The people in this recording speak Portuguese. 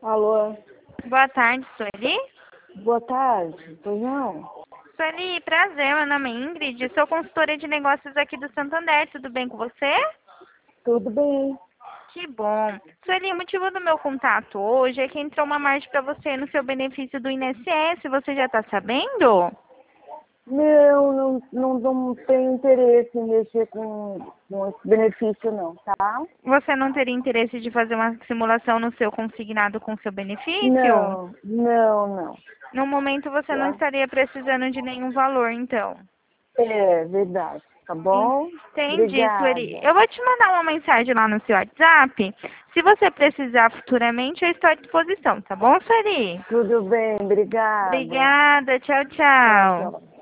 Alô, Boa tarde, Sueli. boa tarde. Pois não? Sueli, prazer, meu nome é Ingrid, sou consultora de negócios aqui do Santander, tudo bem com você? Tudo bem. Que bom. Sueli, o motivo do meu contato hoje é que entrou uma margem para você no seu benefício do INSS, você já está sabendo? Não tenho interesse em mexer com esse benefício não, tá? Você não teria interesse de fazer uma simulação no seu consignado com seu benefício? Não. No momento você não Tá? estaria precisando de nenhum valor, então. É verdade, tá bom? Entendi, Sueli. Obrigada. Eu vou te mandar uma mensagem lá no seu WhatsApp. Se você precisar futuramente, eu estou à disposição, tá bom, Sueli? Tudo bem, obrigada. Obrigada, tchau, Tchau, tchau. tchau.